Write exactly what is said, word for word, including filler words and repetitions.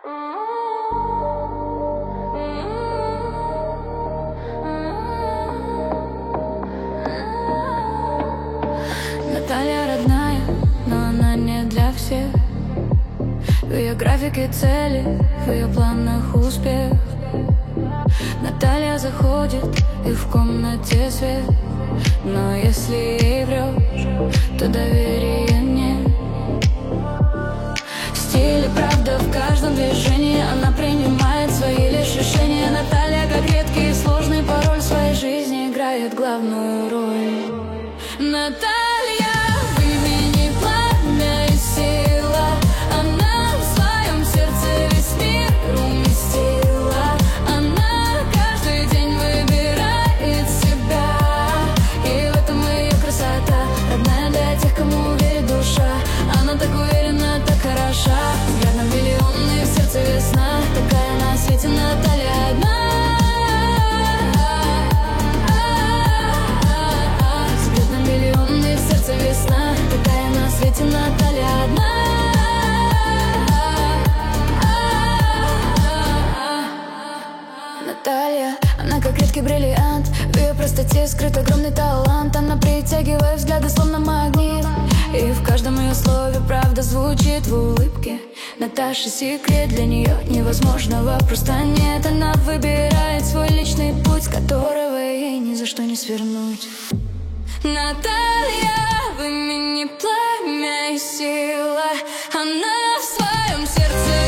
Наталья родная, но она не для всех. В ее графике цели, в ее планах успех. Наталья заходит, и в комнате свет. Но если ей врешь, то доверия нет. Стиль и правда в каждом движении. Она принимает свои лишь решения. Наталья, как редкий и сложный пароль, в своей жизни играет главную роль. Наталья в имени пламя и сила. Она в своем сердце весь мир уместила. Она каждый день выбирает себя, и в этом ее красота. Родная для тех, кому верит душа. Она так уверена, так хороша. Взглядом миллионный, в сердце весна. Такая на свете Наталья одна. Весна, такая на свете Наталья одна. Наталья, она как редкий бриллиант. В ее простоте скрыт огромный талант. Она притягивает взгляды, словно магнит. И в каждом ее слове правда звучит в улыбке. Наташа секрет, для нее невозможного просто нет. Она выбирает свой личный путь, с которого ей ни за что не свернуть. Наталья в имени пламя и сила. Она в своем сердце